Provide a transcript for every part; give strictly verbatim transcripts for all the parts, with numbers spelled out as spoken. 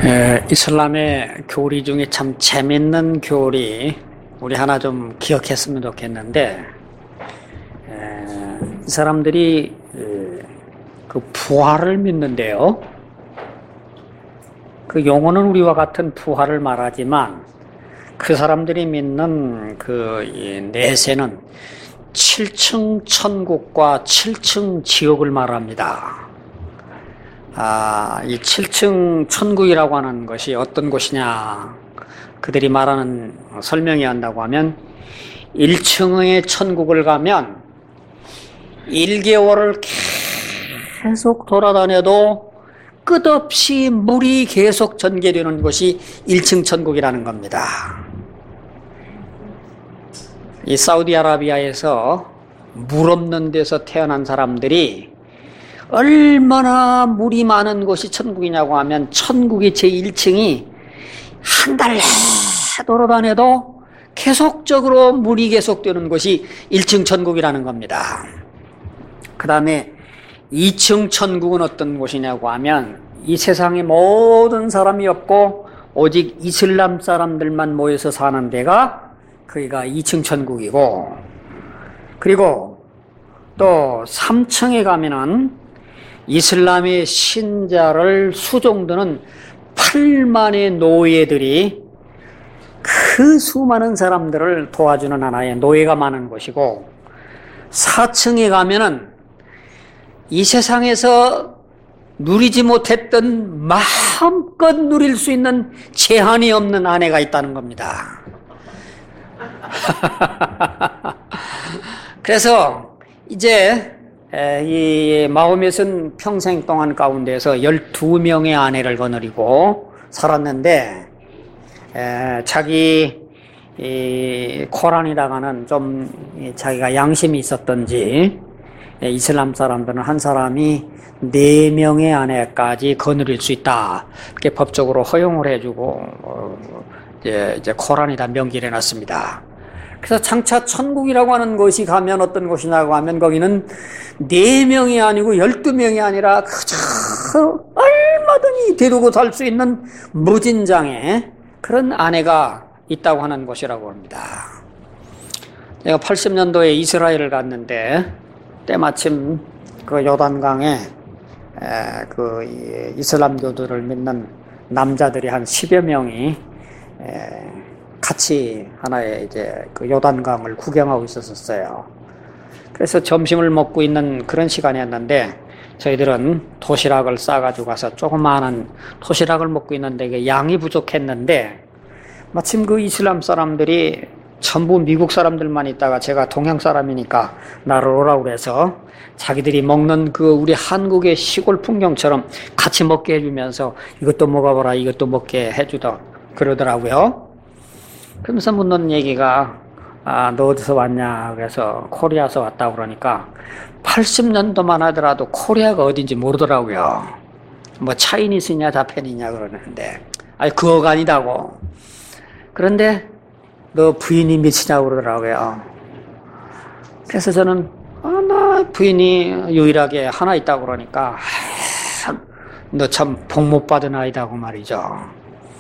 에, 이슬람의 교리 중에 참 재밌는 교리 우리 하나 좀 기억했으면 좋겠는데, 에, 이 사람들이 에, 그 부활을 믿는데요. 그 용어는 우리와 같은 부활을 말하지만 그 사람들이 믿는 그 이 내세는 칠 층 천국과 칠 층 지옥을 말합니다. 아, 이 칠 층 천국이라고 하는 것이 어떤 곳이냐? 그들이 말하는 설명이 한다고 하면 일 층의 천국을 가면 일 개월을 계속 돌아다녀도 끝없이 물이 계속 전개되는 곳이 일 층 천국이라는 겁니다. 이 사우디아라비아에서 물 없는 데서 태어난 사람들이 얼마나 물이 많은 곳이 천국이냐고 하면 천국의 제일 층이 한 달 돌아다녀도 계속적으로 물이 계속되는 곳이 일 층 천국이라는 겁니다. 그 다음에 이 층 천국은 어떤 곳이냐고 하면 이 세상에 모든 사람이 없고 오직 이슬람 사람들만 모여서 사는 데가 거기가 이 층 천국이고, 그리고 또 삼 층에 가면은 이슬람의 신자를 수종드는 팔만의 노예들이 그 수많은 사람들을 도와주는 하나의 노예가 많은 곳이고, 사 층에 가면은 이 세상에서 누리지 못했던 마음껏 누릴 수 있는 제한이 없는 아내가 있다는 겁니다. 그래서 이제 이 마호멧은 평생 동안 가운데서 열두 명의 아내를 거느리고 살았는데, 자기 이 코란이라가는 좀 자기가 양심이 있었던지 이슬람 사람들은 한 사람이 네 명의 아내까지 거느릴 수 있다, 이렇게 법적으로 허용을 해주고 이제, 이제 코란에다 명기를 해놨습니다. 그래서 장차 천국이라고 하는 것이 가면 어떤 곳이냐고 하면 거기는 네 명이 아니고 열두 명이 아니라 그저 얼마든지 데리고 살 수 있는 무진장의 그런 아내가 있다고 하는 곳이라고 합니다. 내가 팔십 년도에 이스라엘을 갔는데 때마침 그 요단강에 그 이슬람교도를 믿는 남자들이 한 십여 명이 같이 하나의 이제 그 요단강을 구경하고 있었어요. 그래서 점심을 먹고 있는 그런 시간이었는데 저희들은 도시락을 싸가지고 가서 조그마한 도시락을 먹고 있는데 이게 양이 부족했는데 마침 그 이슬람 사람들이 전부 미국 사람들만 있다가 제가 동양 사람이니까 나를 오라고 그래서 자기들이 먹는 그 우리 한국의 시골 풍경처럼 같이 먹게 해주면서 이것도 먹어보라 이것도 먹게 해주더 그러더라고요. 그러면서 묻는 얘기가 아, 너 어디서 왔냐? 그래서 코리아에서 왔다고 그러니까 팔십 년도만 하더라도 코리아가 어딘지 모르더라고요. 뭐 차이니스냐 자펜이냐 그러는데 아니 그거가 아니다고. 그런데 너 부인이 몇이냐고 그러더라고요. 그래서 저는 아, 나 부인이 유일하게 하나 있다고 그러니까 너 참 복 못 받은 아이다고 말이죠.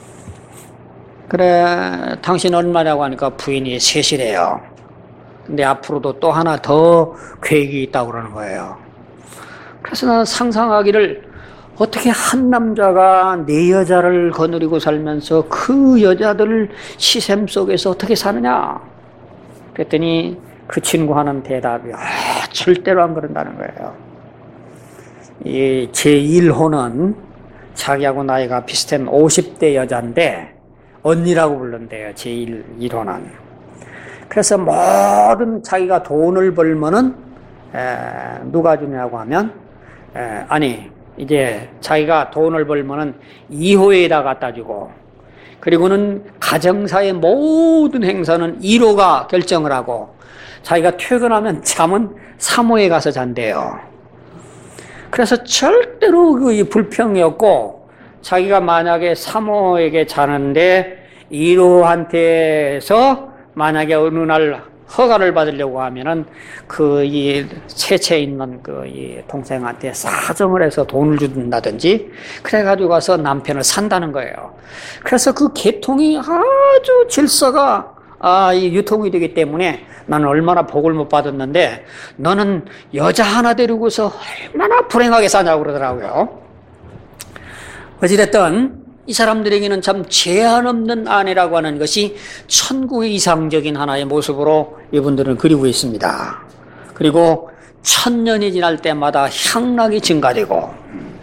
그래, 당신 얼마냐고 하니까 부인이 셋이래요. 근데 앞으로도 또 하나 더 계획이 있다고 그러는 거예요. 그래서 나는 상상하기를 어떻게 한 남자가 네 여자를 거느리고 살면서 그 여자들 시샘 속에서 어떻게 사느냐? 그랬더니 그 친구 하는 대답이 아, 절대로 안 그런다는 거예요. 이 제일 호는 자기하고 나이가 비슷한 오십 대 여자인데 언니라고 부른대요. 제일 일 호는. 그래서 모든 자기가 돈을 벌면은 에, 누가 주냐고 하면 에, 아니 이제 자기가 돈을 벌면은 이 호에다 갖다 주고, 그리고는 가정사의 모든 행사는 일 호가 결정을 하고 자기가 퇴근하면 잠은 삼 호에 가서 잔대요. 그래서 절대로 그 불평이 없고 자기가 만약에 삼 호에게 자는데 일 호한테서 만약에 어느 날 허가를 받으려고 하면은 그 이 채채 있는 그 이 동생한테 사정을 해서 돈을 준다든지 그래가지고 가서 남편을 산다는 거예요. 그래서 그 계통이 아주 질서가 아, 이 유통이 되기 때문에 나는 얼마나 복을 못 받았는데 너는 여자 하나 데리고서 얼마나 불행하게 사냐고 그러더라고요. 어찌됐든 이 사람들에게는 참 제한 없는 아내라고 하는 것이 천국의 이상적인 하나의 모습으로 이분들은 그리고 있습니다. 그리고 천년이 지날 때마다 향락이 증가되고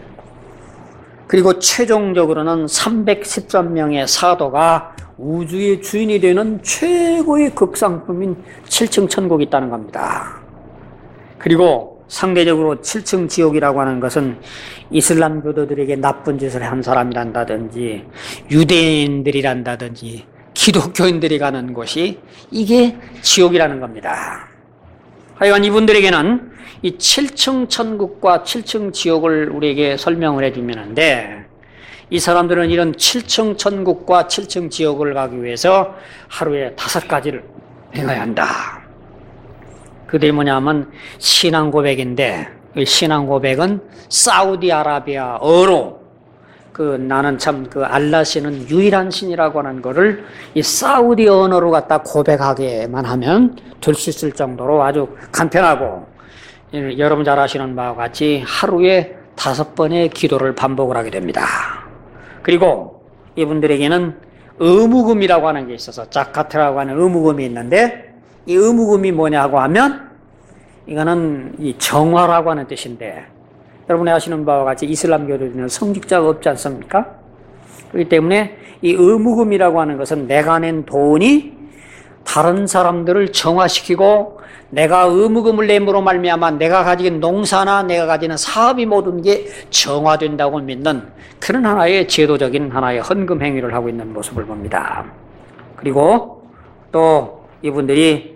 그리고 최종적으로는 삼백십삼 명의 사도가 우주의 주인이 되는 최고의 극상품인 칠층 천국이 있다는 겁니다. 그리고 상대적으로 칠층 지옥이라고 하는 것은 이슬람 교도들에게 나쁜 짓을 한 사람이란다든지 유대인들이란다든지 기독교인들이 가는 곳이 이게 지옥이라는 겁니다. 하여간 이분들에게는 이 칠층 천국과 칠층 지옥을 우리에게 설명을 해주면는데 이 사람들은 이런 칠층 천국과 칠층 지옥을 가기 위해서 하루에 다섯 가지를 행해야 한다. 그들이 뭐냐면 신앙 고백인데 이 신앙 고백은 사우디아라비아어로 그 나는 참 그 알라 신은 유일한 신이라고 하는 거를 이 사우디 언어로 갖다 고백하게만 하면 될 수 있을 정도로 아주 간편하고 여러분 잘 아시는 바와 같이 하루에 다섯 번의 기도를 반복을 하게 됩니다. 그리고 이분들에게는 의무금이라고 하는 게 있어서 자카트라고 하는 의무금이 있는데 이 의무금이 뭐냐고 하면 이거는 이 정화라고 하는 뜻인데 여러분이 아시는 바와 같이 이슬람교도는 성직자가 없지 않습니까? 그렇기 때문에 이 의무금이라고 하는 것은 내가 낸 돈이 다른 사람들을 정화시키고 내가 의무금을 내므로 말미암아 내가 가진 농사나 내가 가지는 사업이 모든 게 정화된다고 믿는 그런 하나의 제도적인 하나의 헌금 행위를 하고 있는 모습을 봅니다. 그리고 또 이분들이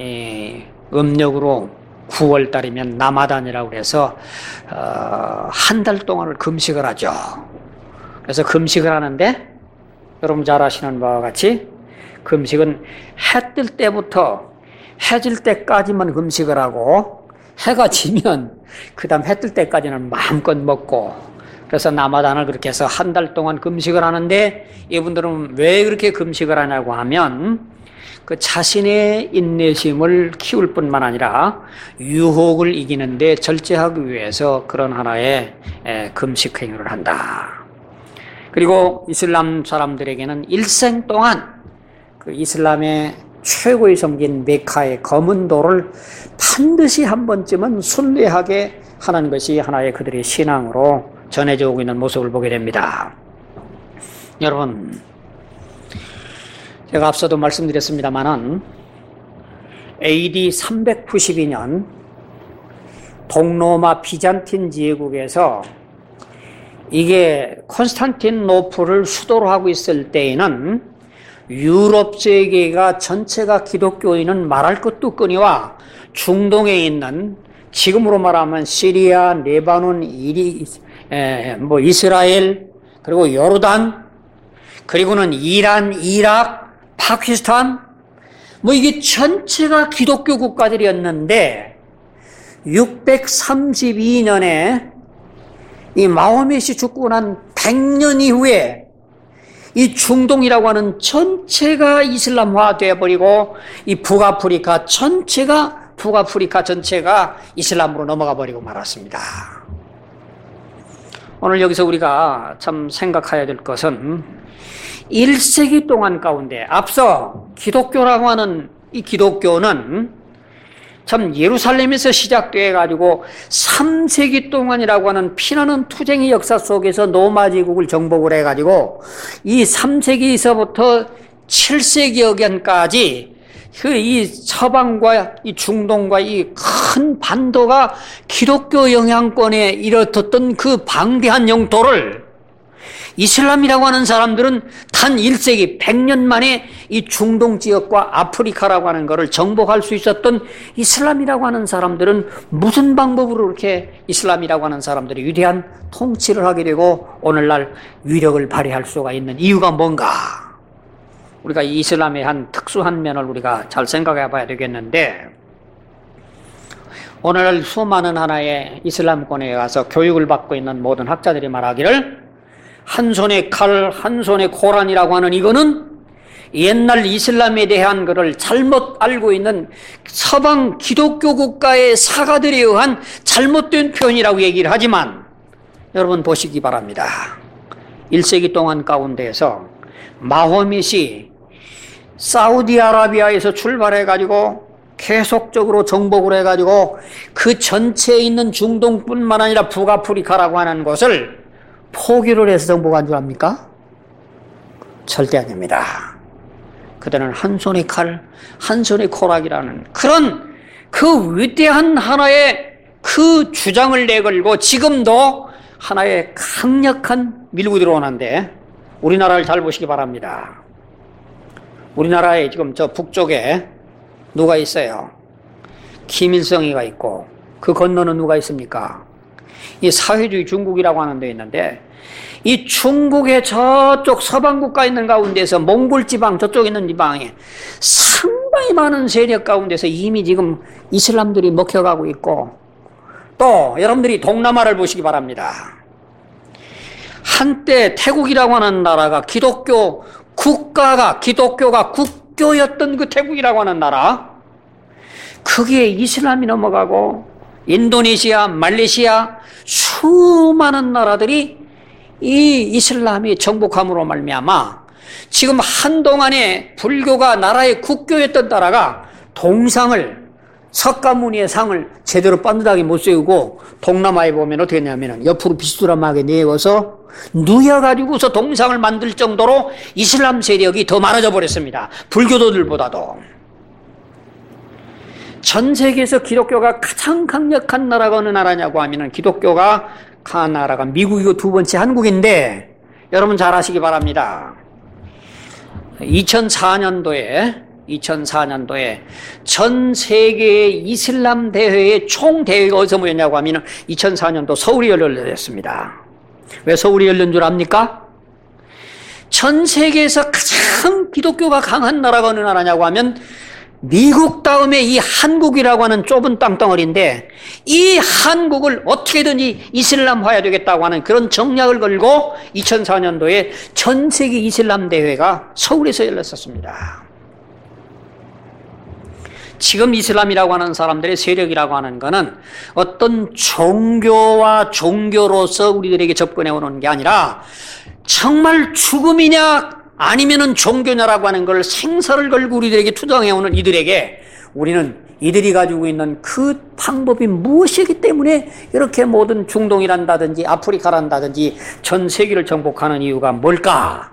음력으로 구월 달이면 라마단이라고 해서 어, 한 달 동안을 금식을 하죠. 그래서 금식을 하는데 여러분 잘 아시는 바와 같이 금식은 해 뜰 때부터 해 질 때까지만 금식을 하고 해가 지면 그 다음 해 뜰 때까지는 마음껏 먹고 그래서 라마단을 그렇게 해서 한 달 동안 금식을 하는데 이분들은 왜 그렇게 금식을 하냐고 하면 그 자신의 인내심을 키울 뿐만 아니라 유혹을 이기는데 절제하기 위해서 그런 하나의 금식 행위를 한다. 그리고 이슬람 사람들에게는 일생 동안 그 이슬람의 최고의 성지인 메카의 검은 돌을 반드시 한 번쯤은 순례하게 하는 것이 하나의 그들의 신앙으로 전해져 오고 있는 모습을 보게 됩니다. 여러분, 제가 앞서도 말씀드렸습니다마는 에이디 삼백구십이 년 동로마 비잔틴 제국에서 이게 콘스탄티노플을 수도로 하고 있을 때에는 유럽 세계가 전체가 기독교인은 말할 것도 없거니와 중동에 있는 지금으로 말하면 시리아, 레바논, 이리, 에, 뭐 이스라엘, 그리고 요르단, 그리고는 이란, 이라크, 파키스탄, 뭐 이게 전체가 기독교 국가들이었는데 육백삼십이 년에 이 마호멧이 죽고 난 백 년 이후에 이 중동이라고 하는 전체가 이슬람화 되어버리고 이 북아프리카 전체가 북아프리카 전체가 이슬람으로 넘어가 버리고 말았습니다. 오늘 여기서 우리가 참 생각해야 될 것은 일 세기 동안 가운데 앞서 기독교라고 하는 이 기독교는 참 예루살렘에서 시작돼 가지고 삼 세기 동안이라고 하는 피나는 투쟁의 역사 속에서 로마 제국을 정복을 해 가지고 이 삼 세기에서부터 칠 세기여간까지 그 이 서방과 이 중동과 이 큰 반도가 기독교 영향권에 이르렀던 그 방대한 영토를 이슬람이라고 하는 사람들은 단 일 세기 백 년 만에 이 중동 지역과 아프리카라고 하는 것을 정복할 수 있었던 이슬람이라고 하는 사람들은 무슨 방법으로 이렇게 이슬람이라고 하는 사람들이 위대한 통치를 하게 되고 오늘날 위력을 발휘할 수가 있는 이유가 뭔가? 우리가 이슬람의 한 특수한 면을 우리가 잘 생각해 봐야 되겠는데, 오늘 수많은 하나의 이슬람권에 가서 교육을 받고 있는 모든 학자들이 말하기를 한 손에 칼, 한 손에 코란이라고 하는 이거는 옛날 이슬람에 대한 것을 잘못 알고 있는 서방 기독교 국가의 사가들에 의한 잘못된 표현이라고 얘기를 하지만, 여러분 보시기 바랍니다. 일 세기 동안 가운데에서 마호멧이 사우디아라비아에서 출발해가지고 계속적으로 정복을 해가지고 그 전체에 있는 중동뿐만 아니라 북아프리카라고 하는 곳을 포기를 해서 정복한 줄 압니까? 절대 아닙니다. 그들은 한 손에 칼, 한 손에 코락이라는 그런 그 위대한 하나의 그 주장을 내걸고 지금도 하나의 강력한 밀고 들어오는데, 우리나라를 잘 보시기 바랍니다. 우리나라에 지금 저 북쪽에 누가 있어요? 김일성이가 있고, 그 건너는 누가 있습니까? 이 사회주의 중국이라고 하는 데 있는데, 이 중국의 저쪽 서방 국가 있는 가운데서 몽골 지방 저쪽 있는 지방에 상당히 많은 세력 가운데서 이미 지금 이슬람들이 먹혀가고 있고, 또 여러분들이 동남아를 보시기 바랍니다. 한때 태국이라고 하는 나라가 기독교 국가가 기독교가 국교였던 그 태국이라고 하는 나라, 거기에 이슬람이 넘어가고 인도네시아, 말레이시아 수많은 나라들이 이 이슬람이 정복함으로 말미암아 지금 한동안에 불교가 나라의 국교였던 나라가 동상을, 석가모니의 상을 제대로 빤듯하게 못 세우고, 동남아에 보면 어떻게 했냐면 옆으로 비스두람하게 내어서 누여가지고서 동상을 만들 정도로 이슬람 세력이 더 많아져 버렸습니다. 불교도들보다도. 전 세계에서 기독교가 가장 강력한 나라가 어느 나라냐고 하면은 기독교가 강한 나라가 미국이고 두 번째 한국인데, 여러분 잘 아시기 바랍니다. 이천사 년도에 이천사 년도에 전 세계 이슬람 대회의 총 대회가 어디서 모였냐고 하면 이천사 년도 서울이 열렸습니다. 왜 서울이 열린 줄 압니까? 전 세계에서 가장 기독교가 강한 나라가 어느 나라냐고 하면 미국 다음에 이 한국이라고 하는 좁은 땅덩어리인데, 이 한국을 어떻게든지 이슬람화해야 되겠다고 하는 그런 정략을 걸고 이천사 년도에 전 세계 이슬람 대회가 서울에서 열렸었습니다. 지금 이슬람이라고 하는 사람들의 세력이라고 하는 것은 어떤 종교와 종교로서 우리들에게 접근해 오는 게 아니라 정말 죽음이냐 아니면은 종교냐라고 하는 걸 생사를 걸고 우리들에게 투정해 오는 이들에게 우리는 이들이 가지고 있는 그 방법이 무엇이기 때문에 이렇게 모든 중동이란다든지 아프리카란다든지 전 세계를 정복하는 이유가 뭘까?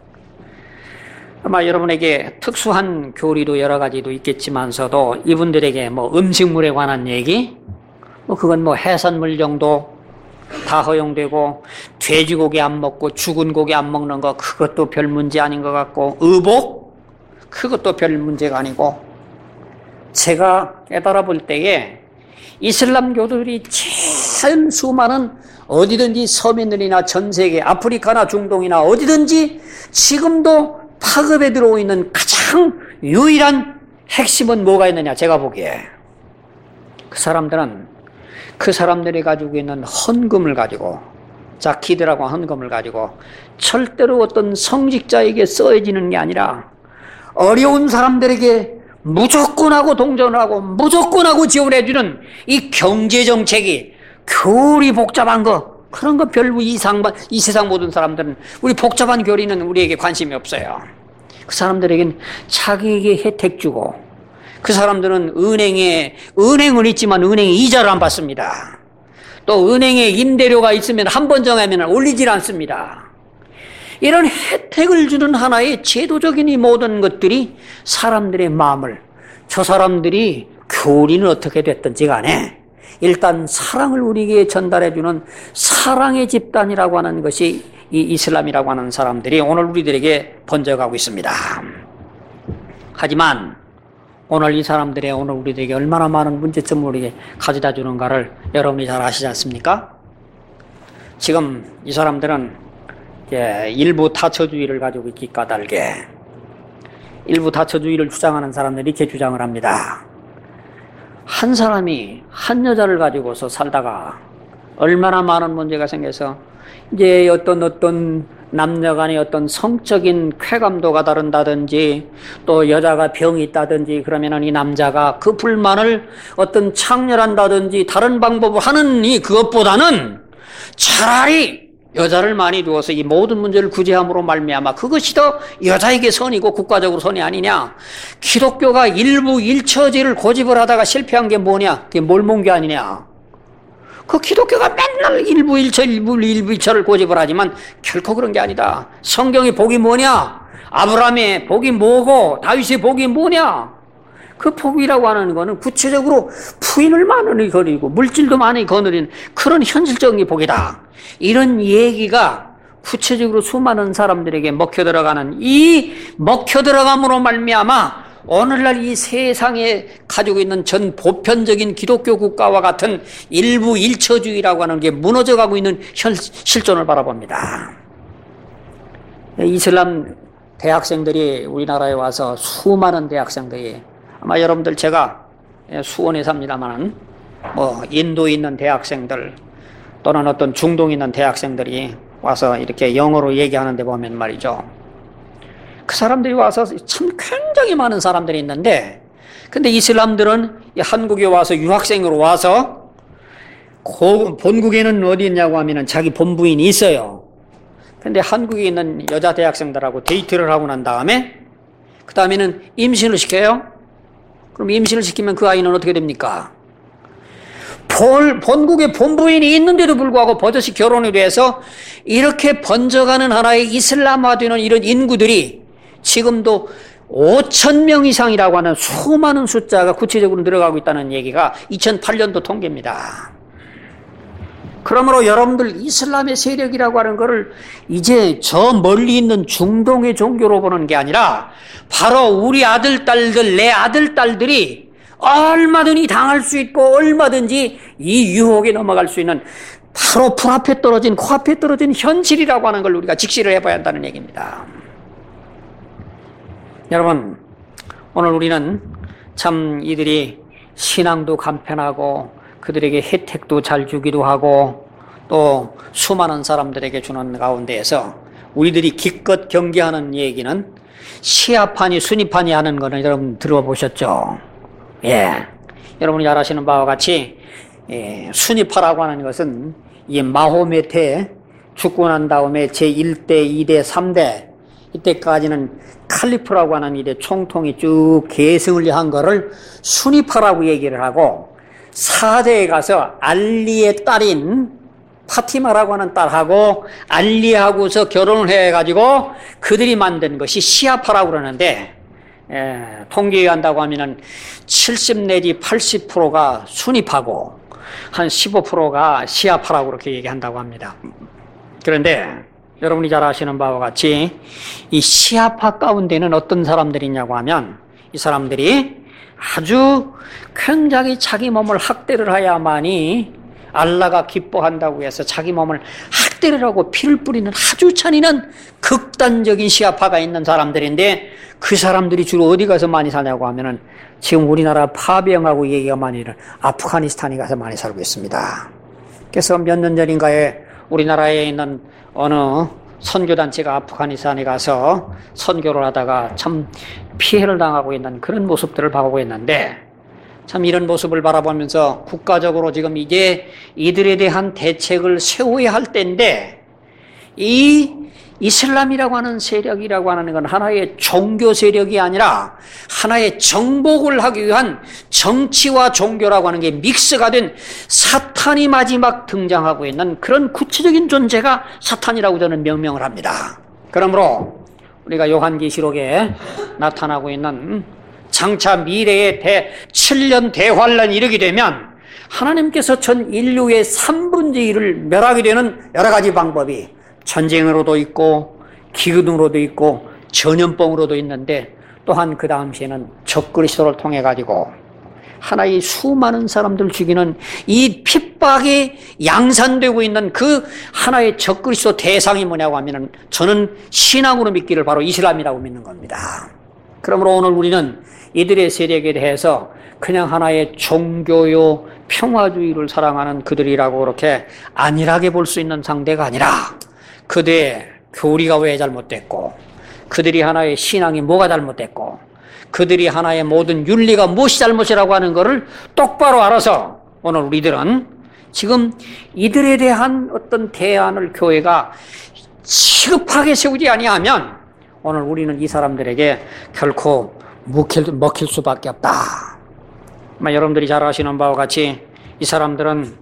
아마 여러분에게 특수한 교리도 여러 가지도 있겠지만서도 이분들에게 뭐 음식물에 관한 얘기, 뭐 그건 뭐 해산물 정도 다 허용되고, 돼지고기 안 먹고 죽은 고기 안 먹는 거 그것도 별 문제 아닌 것 같고, 의복 그것도 별 문제가 아니고, 제가 깨달아 볼 때에 이슬람교들이 제일 수많은 어디든지 서민들이나 전 세계 아프리카나 중동이나 어디든지 지금도 파급에 들어오고 있는 가장 유일한 핵심은 뭐가 있느냐, 제가 보기에 그 사람들은 그 사람들이 가지고 있는 헌금을 가지고, 자키드라고 헌금을 가지고 절대로 어떤 성직자에게 써지는 게 아니라 어려운 사람들에게 무조건 하고 동전을 하고 무조건 하고 지원해주는 이 경제정책이 교리 복잡한 거, 그런 거 별로 이상, 이 세상 모든 사람들은 우리 복잡한 교리는 우리에게 관심이 없어요. 그 사람들에겐 자기에게 혜택 주고, 그 사람들은 은행에, 은행은 있지만 은행에 이자를 안 받습니다. 또 은행에 임대료가 있으면 한 번 정하면 올리질 않습니다. 이런 혜택을 주는 하나의 제도적인 이 모든 것들이 사람들의 마음을, 저 사람들이 교리는 어떻게 됐든지 간에 일단 사랑을 우리에게 전달해주는 사랑의 집단이라고 하는 것이 이 이슬람이라고 하는 사람들이 오늘 우리들에게 번져가고 있습니다. 하지만 오늘 이 사람들의 오늘 우리들에게 얼마나 많은 문제점을 우리에게 가져다 주는가를 여러분이 잘 아시지 않습니까? 지금 이 사람들은 일부 타처주의를 가지고 있기 까닭에 일부 다처주의를 주장하는 사람들이 이렇게 주장을 합니다. 한 사람이 한 여자를 가지고서 살다가 얼마나 많은 문제가 생겨서 이제 어떤 어떤 남녀 간의 어떤 성적인 쾌감도가 다른다든지 또 여자가 병이 있다든지 그러면은 이 남자가 그 불만을 어떤 창렬한다든지 다른 방법을 하는 이 그것보다는 차라리 여자를 많이 두어서 이 모든 문제를 구제함으로 말미암아 그것이 더 여자에게 선이고 국가적으로 선이 아니냐. 기독교가 일부 일처제를 고집을 하다가 실패한 게 뭐냐. 그게 몰몬 게 아니냐. 그 기독교가 맨날 일부 일처 일부 일부 일처를 고집을 하지만 결코 그런 게 아니다. 성경의 복이 뭐냐? 아브라함의 복이 뭐고 다윗의 복이 뭐냐? 그 복이라고 하는 거는 구체적으로 부인을 많이 거느리고 물질도 많이 거느린 그런 현실적인 복이다. 이런 얘기가 구체적으로 수많은 사람들에게 먹혀 들어가는 이 먹혀 들어감으로 말미암아 오늘날 이 세상에 가지고 있는 전 보편적인 기독교 국가와 같은 일부 일처주의라고 하는 게 무너져가고 있는 현, 실존을 바라봅니다. 이슬람 대학생들이 우리나라에 와서 수많은 대학생들이 아마 여러분들 제가 수원에 삽니다만 뭐 인도에 있는 대학생들 또는 어떤 중동에 있는 대학생들이 와서 이렇게 영어로 얘기하는데 보면 말이죠. 그 사람들이 와서 참 굉장히 많은 사람들이 있는데 근데 이슬람들은 한국에 와서 유학생으로 와서 고, 본국에는 어디 있냐고 하면은 자기 본부인이 있어요. 근데 한국에 있는 여자 대학생들하고 데이트를 하고 난 다음에 그 다음에는 임신을 시켜요. 그럼 임신을 시키면 그 아이는 어떻게 됩니까? 본, 본국에 본부인이 있는데도 불구하고 버젓이 결혼이 돼서 이렇게 번져가는 하나의 이슬람화되는 이런 인구들이 지금도 오천 명 이상이라고 하는 수많은 숫자가 구체적으로 늘어가고 있다는 얘기가 이천팔 년도 통계입니다. 그러므로 여러분들 이슬람의 세력이라고 하는 것을 이제 저 멀리 있는 중동의 종교로 보는 게 아니라 바로 우리 아들, 딸들, 내 아들, 딸들이 얼마든지 당할 수 있고 얼마든지 이 유혹에 넘어갈 수 있는 바로 불 앞에 떨어진 코앞에 떨어진 현실이라고 하는 걸 우리가 직시를 해봐야 한다는 얘기입니다. 여러분 오늘 우리는 참 이들이 신앙도 간편하고 그들에게 혜택도 잘 주기도 하고 또 수많은 사람들에게 주는 가운데에서 우리들이 기껏 경계하는 얘기는 시아파니 순위파니 하는 거는 여러분 들어보셨죠? 예, 여러분이 잘 아시는 바와 같이 예, 순위파라고 하는 것은 이 마호메트에 죽고 난 다음에 제일 대, 이 대, 삼 대 이때까지는 칼리프라고 하는 이래 총통이 쭉 계승을 한 거를 순위파라고 얘기를 하고 사 대에 가서 알리의 딸인 파티마라고 하는 딸하고 알리하고서 결혼을 해가지고 그들이 만든 것이 시아파라고 그러는데 예, 통계에 한다고 하면은 칠십 내지 팔십 퍼센트가 순위파고 한 십오 퍼센트가 시아파라고 그렇게 얘기한다고 합니다. 그런데 여러분이 잘 아시는 바와 같이 이 시아파 가운데는 어떤 사람들이 있냐고 하면 이 사람들이 아주 굉장히 자기 몸을 학대를 해야만이 알라가 기뻐한다고 해서 자기 몸을 학대를 하고 피를 뿌리는 아주 잔인한 극단적인 시아파가 있는 사람들인데 그 사람들이 주로 어디 가서 많이 사냐고 하면은 지금 우리나라 파병하고 얘기가 많이 있는 아프가니스탄에 가서 많이 살고 있습니다. 그래서 몇 년 전인가에 우리나라에 있는 어느 선교단체가 아프가니스탄에 가서 선교를 하다가 참 피해를 당하고 있는 그런 모습들을 보고 있는데 참 이런 모습을 바라보면서 국가적으로 지금 이제 이들에 대한 대책을 세워야 할 때인데 이 이슬람이라고 하는 세력이라고 하는 건 하나의 종교 세력이 아니라 하나의 정복을 하기 위한 정치와 종교라고 하는 게 믹스가 된 사탄이 마지막 등장하고 있는 그런 구체적인 존재가 사탄이라고 저는 명명을 합니다. 그러므로 우리가 요한계시록에 나타나고 있는 장차 미래의 대, 칠 년 대환란이 이르게 되면 하나님께서 전 인류의 삼분의 일을 멸하게 되는 여러 가지 방법이 전쟁으로도 있고 기근으로도 있고 전염병으로도 있는데 또한 그 다음 시에는 적그리스도를 통해 가지고 하나의 수많은 사람들 죽이는 이 핍박이 양산되고 있는 그 하나의 적그리스도 대상이 뭐냐고 하면은 저는 신앙으로 믿기를 바로 이슬람이라고 믿는 겁니다. 그러므로 오늘 우리는 이들의 세력에 대해서 그냥 하나의 종교요 평화주의를 사랑하는 그들이라고 그렇게 안일하게 볼 수 있는 상대가 아니라 그들의 교리가 왜 잘못됐고 그들이 하나의 신앙이 뭐가 잘못됐고 그들이 하나의 모든 윤리가 무엇이 잘못이라고 하는 것을 똑바로 알아서 오늘 우리들은 지금 이들에 대한 어떤 대안을 교회가 시급하게 세우지 아니하면 오늘 우리는 이 사람들에게 결코 먹힐, 먹힐 수밖에 없다. 여러분들이 잘 아시는 바와 같이 이 사람들은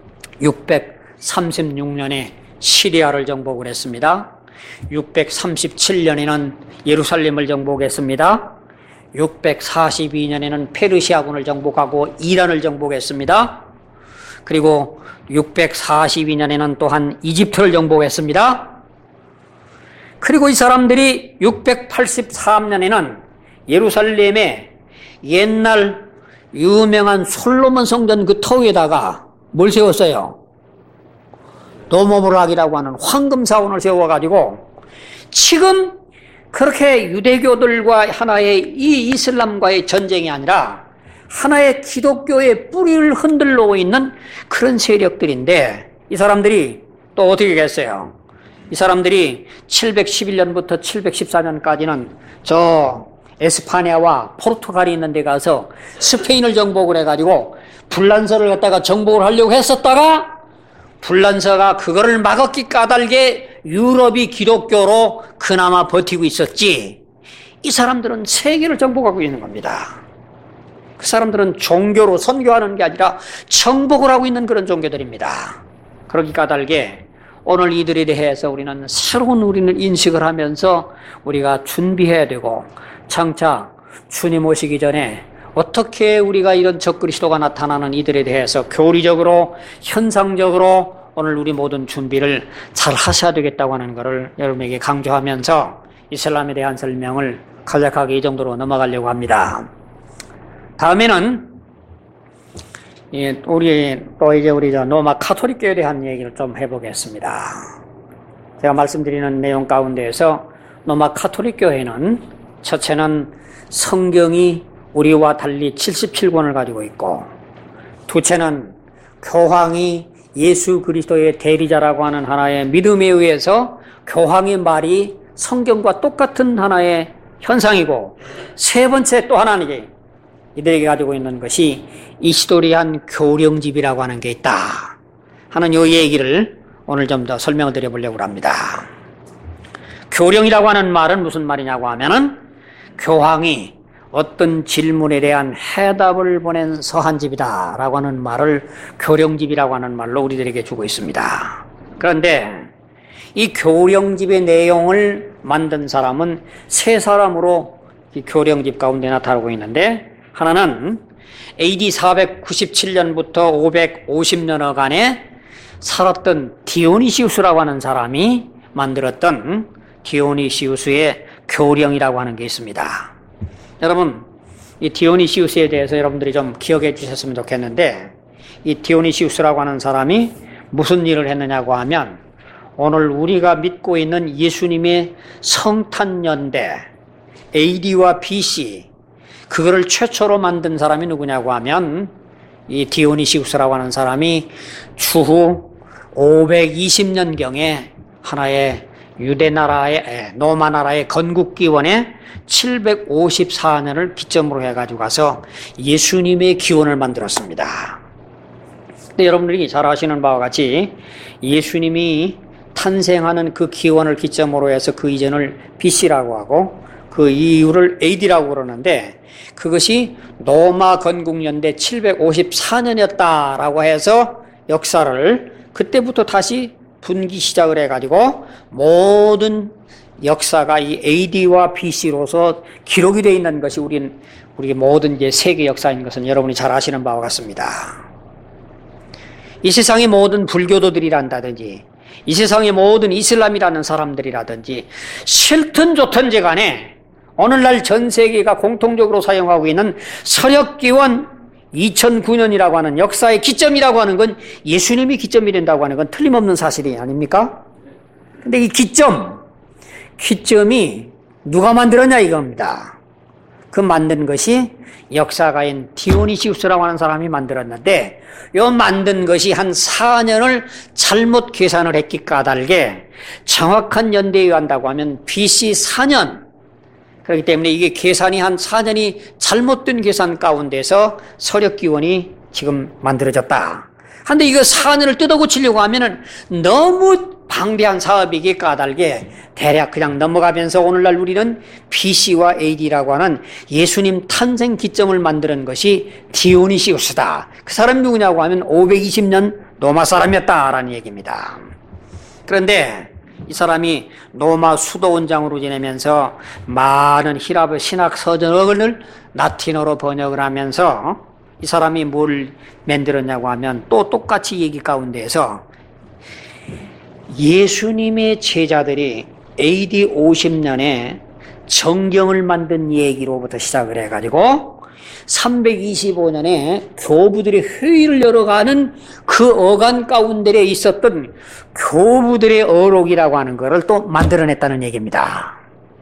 육백삼십육 년에 시리아를 정복을 했습니다. 육백삼십칠 년에는 예루살렘을 정복했습니다. 육백사십이 년에는 페르시아군을 정복하고 이란을 정복했습니다. 그리고 육백사십이 년에는 또한 이집트를 정복했습니다. 그리고 이 사람들이 육백팔십삼 년에는 예루살렘에 옛날 유명한 솔로몬 성전 그 터위에다가 뭘 세웠어요? 도모브락이라고 하는 황금사원을 세워가지고 지금 그렇게 유대교들과 하나의 이 이슬람과의 전쟁이 아니라 하나의 기독교의 뿌리를 흔들고 있는 그런 세력들인데 이 사람들이 또 어떻게 했어요? 이 사람들이 칠백십일 년부터 칠백십사 년까지는 저 에스파냐와 포르투갈이 있는 데 가서 스페인을 정복을 해가지고 불란서를 갖다가 정복을 하려고 했었다가 불란서가 그거를 막았기 까닭에 유럽이 기독교로 그나마 버티고 있었지 이 사람들은 세계를 정복하고 있는 겁니다. 그 사람들은 종교로 선교하는 게 아니라 정복을 하고 있는 그런 종교들입니다. 그러기 까닭에 오늘 이들에 대해서 우리는 새로운 우리는 인식을 하면서 우리가 준비해야 되고 장차 주님 오시기 전에 어떻게 우리가 이런 적그리스도가 나타나는 이들에 대해서 교리적으로 현상적으로 오늘 우리 모든 준비를 잘 하셔야 되겠다고 하는 것을 여러분에게 강조하면서 이슬람에 대한 설명을 간략하게 이 정도로 넘어가려고 합니다. 다음에는 우리 또 이제 우리 저 로마 카톨릭교에 대한 얘기를 좀 해보겠습니다. 제가 말씀드리는 내용 가운데에서 로마 카톨릭교회는 첫째는 성경이 우리와 달리 칠십칠 권을 가지고 있고 두째는 교황이 예수 그리스도의 대리자라고 하는 하나의 믿음에 의해서 교황의 말이 성경과 똑같은 하나의 현상이고 세 번째 또 하나는 이들에게 가지고 있는 것이 이시도리안 교령집이라고 하는 게 있다 하는 이 얘기를 오늘 좀 더 설명을 드려보려고 합니다. 교령이라고 하는 말은 무슨 말이냐고 하면은 교황이 어떤 질문에 대한 해답을 보낸 서한집이다 라고 하는 말을 교령집이라고 하는 말로 우리들에게 주고 있습니다. 그런데 이 교령집의 내용을 만든 사람은 세 사람으로 이 교령집 가운데 나타나고 있는데 하나는 에이디 사백구십칠 년부터 오백오십 년여간에 살았던 디오니시우스라고 하는 사람이 만들었던 디오니시우스의 교령이라고 하는 게 있습니다. 여러분, 이 디오니시우스에 대해서 여러분들이 좀 기억해 주셨으면 좋겠는데 이 디오니시우스라고 하는 사람이 무슨 일을 했느냐고 하면 오늘 우리가 믿고 있는 예수님의 성탄연대 에이디와 비씨 그거를 최초로 만든 사람이 누구냐고 하면 이 디오니시우스라고 하는 사람이 추후 오백이십 년경에 하나의 유대나라의 로마 나라의 건국기원의 칠백오십사 년을 기점으로 해가지고 가서 예수님의 기원을 만들었습니다. 근데 여러분들이 잘 아시는 바와 같이 예수님이 탄생하는 그 기원을 기점으로 해서 그 이전을 비씨라고 하고 그 이후를 에이디라고 그러는데 그것이 로마 건국연대 칠백오십사 년이었다라고 해서 역사를 그때부터 다시 분기 시작을 해가지고 모든 역사가 이 에이디와 비씨로서 기록이 되어 있는 것이 우리 우리 모든 이제 세계 역사인 것은 여러분이 잘 아시는 바와 같습니다. 이 세상의 모든 불교도들이란다든지 이 세상의 모든 이슬람이라는 사람들이라든지 싫든 좋든지 간에 오늘날 전 세계가 공통적으로 사용하고 있는 서력기원 이천구 년이라고 하는 역사의 기점이라고 하는 건 예수님이 기점이 된다고 하는 건 틀림없는 사실이 아닙니까? 근데 이 기점, 기점이 누가 만들었냐 이겁니다. 그 만든 것이 역사가인 디오니시우스라고 하는 사람이 만들었는데, 요 만든 것이 한 사 년을 잘못 계산을 했기 까닭에 정확한 연대에 한다고 하면 비씨 사 년, 그렇기 때문에 이게 계산이 한 사 년이 잘못된 계산 가운데서 서력기원이 지금 만들어졌다. 근데 이거 사 년을 뜯어 고치려고 하면은 너무 방대한 사업이기 까닭에 대략 그냥 넘어가면서 오늘날 우리는 비씨와 에이디라고 하는 예수님 탄생 기점을 만드는 것이 디오니시우스다. 그 사람이 누구냐고 하면 오백이십 년 로마 사람이었다라는 얘기입니다. 그런데 이 사람이 로마 수도 원장으로 지내면서 많은 히라브 신학 서적을 라틴어로 번역을 하면서 이 사람이 뭘 만들었냐고 하면 또 똑같이 얘기 가운데에서 예수님의 제자들이 에이디 오십 년에 정경을 만든 얘기로부터 시작을 해가지고 삼백이십오 년에 교부들의 회의를 열어가는 그 어간 가운데에 있었던 교부들의 어록이라고 하는 것을 또 만들어냈다는 얘기입니다.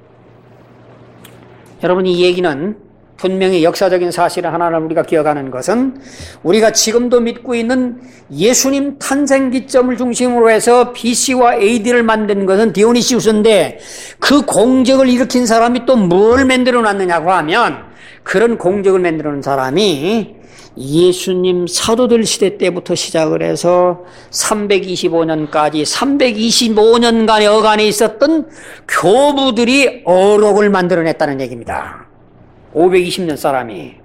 여러분, 이 얘기는 분명히 역사적인 사실 하나를 우리가 기억하는 것은 우리가 지금도 믿고 있는 예수님 탄생 기점을 중심으로 해서 비씨와 에이디를 만든 것은 디오니시우스인데, 그 공적을 일으킨 사람이 또 뭘 만들어 놨느냐고 하면, 그런 공적을 만들어 놓은 사람이 예수님 사도들 시대 때부터 시작을 해서 삼백이십오 년까지 삼백이십오 년간의 어간에 있었던 교부들이 어록을 만들어냈다는 얘기입니다. 오백이십 년 사람이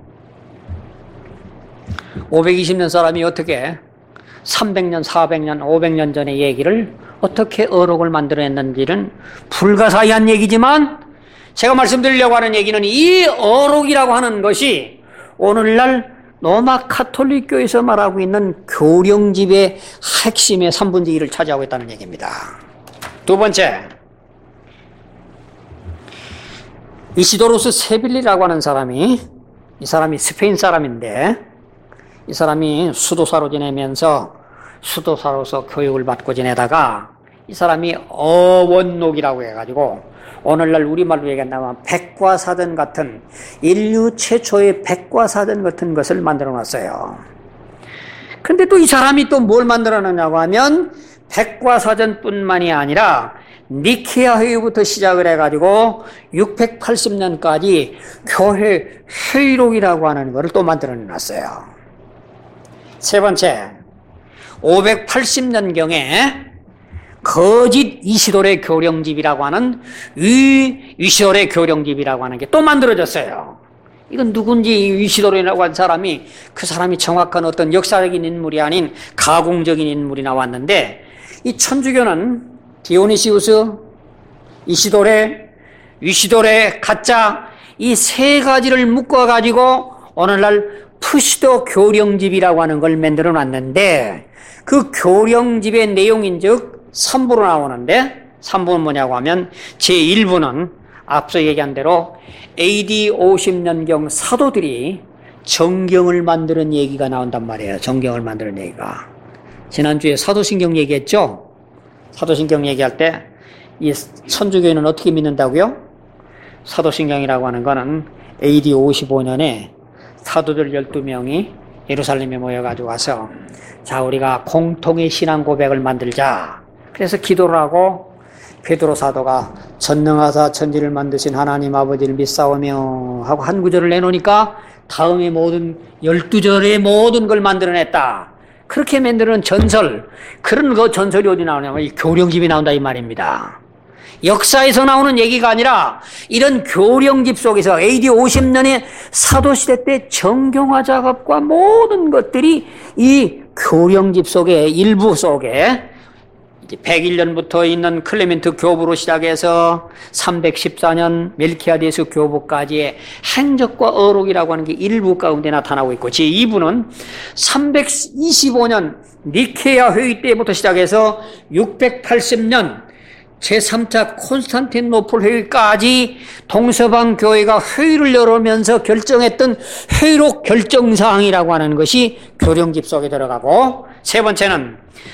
오백이십 년 사람이 어떻게 삼백 년, 사백 년, 오백 년 전의 얘기를 어떻게 어록을 만들어냈는지는 불가사의한 얘기지만, 제가 말씀드리려고 하는 얘기는 이 어록이라고 하는 것이 오늘날 로마 가톨릭 교에서 말하고 있는 교령집의 핵심의 삼분의 일을 차지하고 있다는 얘기입니다. 두 번째, 이시도로스 세빌리라고 하는 사람이, 이 사람이 스페인 사람인데, 이 사람이 수도사로 지내면서 수도사로서 교육을 받고 지내다가 이 사람이 어원록이라고 해가지고 오늘날 우리말로 얘기한다면 백과사전 같은, 인류 최초의 백과사전 같은 것을 만들어 놨어요. 근데 또 이 사람이 또 뭘 만들어 놨냐고 하면 백과사전 뿐만이 아니라 니케아 회의부터 시작을 해가지고 육백팔십 년까지 교회 회의록이라고 하는 것을 또 만들어 놨어요. 세 번째, 오백팔십 년경에 거짓 이시돌의 교령집이라고 하는 이 이시돌의 교령집이라고 하는 게 또 만들어졌어요. 이건 누군지 이시돌이라고 한 사람이, 그 사람이 정확한 어떤 역사적인 인물이 아닌 가공적인 인물이 나왔는데, 이 천주교는 디오니시우스, 이시돌의, 이시돌의 가짜, 이 세 가지를 묶어가지고 오늘날 푸시도 교령집이라고 하는 걸 만들어 놨는데, 그 교령집의 내용인 즉 삼 부로 나오는데, 삼 부는 뭐냐고 하면 제일 부는 앞서 얘기한 대로 에이디 오십 년경 사도들이 정경을 만드는 얘기가 나온단 말이에요. 정경을 만드는 얘기가. 지난주에 사도신경 얘기했죠? 사도신경 얘기할 때 이 천주교인은 어떻게 믿는다고요? 사도신경이라고 하는 거는 에이디 오십오 년에 사도들 열두 명이 예루살렘에 모여가지고 와서, 자, 우리가 공통의 신앙 고백을 만들자. 그래서 기도를 하고 베드로 사도가 전능하사 천지를 만드신 하나님 아버지를 믿사오며 하고 한 구절을 내놓으니까 다음에 모든 열두 절의 모든 걸 만들어냈다. 그렇게 만드는 전설, 그런 그 전설이 어디 나오냐면 이 교령집이 나온다 이 말입니다. 역사에서 나오는 얘기가 아니라 이런 교령집 속에서 에이디 오십 년의 사도시대 때 정경화 작업과 모든 것들이 이 교령집 속에, 일부 속에 백일 년부터 있는 클레멘트 교부로 시작해서 삼백십사 년 멜키아데스 교부까지의 행적과 어록이라고 하는 게 일부 가운데 나타나고 있고, 제이 부는 삼백이십오 년 니케아 회의 때부터 시작해서 육백팔십 년 제삼 차 콘스탄티노플 회의까지 동서방 교회가 회의를 열으면서 결정했던 회의록 결정사항이라고 하는 것이 교령집 속에 들어가고, 세 번째는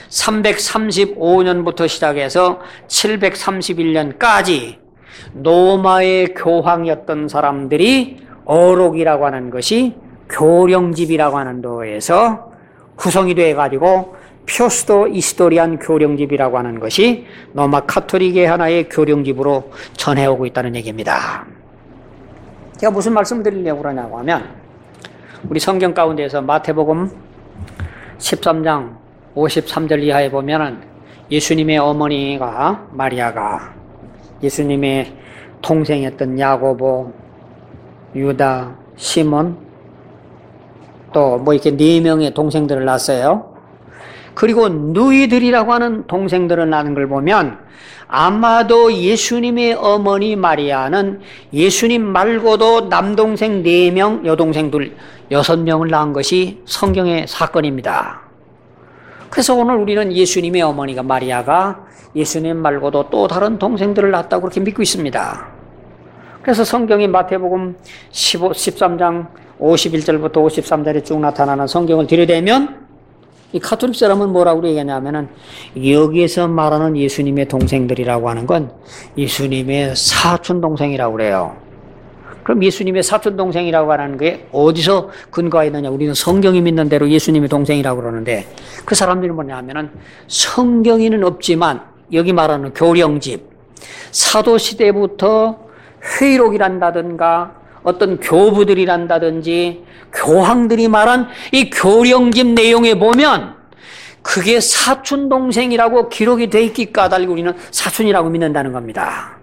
삼백삼십오 년부터 시작해서 칠백삼십일 년까지 로마의 교황이었던 사람들이 어록이라고 하는 것이 교령집이라고 하는 도에서 구성이 돼가지고 표스도 이스토리안 교령집이라고 하는 것이 로마 카톨릭의 하나의 교령집으로 전해오고 있다는 얘기입니다. 제가 무슨 말씀 드리려고 그러냐고 하면 우리 성경 가운데에서 마태복음 십삼 장 오십삼 절 이하에 보면은 예수님의 어머니가 마리아가 예수님의 동생이었던 야고보, 유다, 시몬 또 뭐 이렇게 네 명의 동생들을 낳았어요. 그리고 누이들이라고 하는 동생들을 낳는 걸 보면 아마도 예수님의 어머니 마리아는 예수님 말고도 남동생 네 명, 여동생 둘, 여섯 명을 낳은 것이 성경의 사건입니다. 그래서 오늘 우리는 예수님의 어머니가 마리아가 예수님 말고도 또 다른 동생들을 낳았다고 그렇게 믿고 있습니다. 그래서 성경이 마태복음 십삼 장 오십일 절부터 오십삼 절에 쭉 나타나는 성경을 들여다보면 이 가톨릭 사람은 뭐라고 얘기하냐면은 여기에서 말하는 예수님의 동생들이라고 하는 건 예수님의 사촌 동생이라고 그래요. 그럼 예수님의 사촌 동생이라고 하는 게 어디서 근거가 있느냐? 우리는 성경이 믿는 대로 예수님의 동생이라고 그러는데 그 사람들이 뭐냐 하면은 성경에는 없지만 여기 말하는 교령집, 사도시대부터 회의록이란다든가 어떤 교부들이란다든지 교황들이 말한 이 교령집 내용에 보면 그게 사촌 동생이라고 기록이 돼 있기 까닭에 우리는 사촌이라고 믿는다는 겁니다.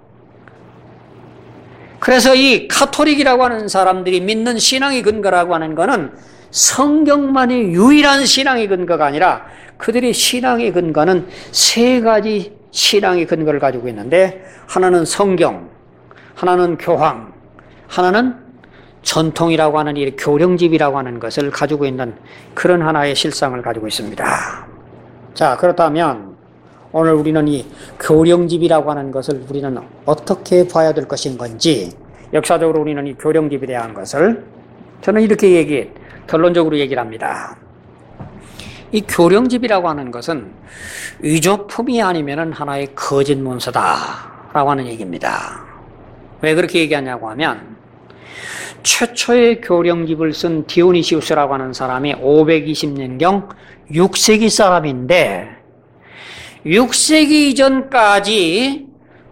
그래서 이 카톨릭이라고 하는 사람들이 믿는 신앙의 근거라고 하는 거는 성경만이 유일한 신앙의 근거가 아니라 그들의 신앙의 근거는 세 가지 신앙의 근거를 가지고 있는데 하나는 성경, 하나는 교황, 하나는 전통이라고 하는 이 교령집이라고 하는 것을 가지고 있는 그런 하나의 실상을 가지고 있습니다. 자, 그렇다면 오늘 우리는 이 교령집이라고 하는 것을 우리는 어떻게 봐야 될 것인 건지 역사적으로 우리는 이 교령집에 대한 것을 저는 이렇게 얘기, 결론적으로 얘기를 합니다. 이 교령집이라고 하는 것은 위조품이 아니면 하나의 거짓 문서다라고 하는 얘기입니다. 왜 그렇게 얘기하냐고 하면 최초의 교령집을 쓴 디오니시우스라고 하는 사람이 오백이십 년경 육 세기 사람인데 육 세기 이전까지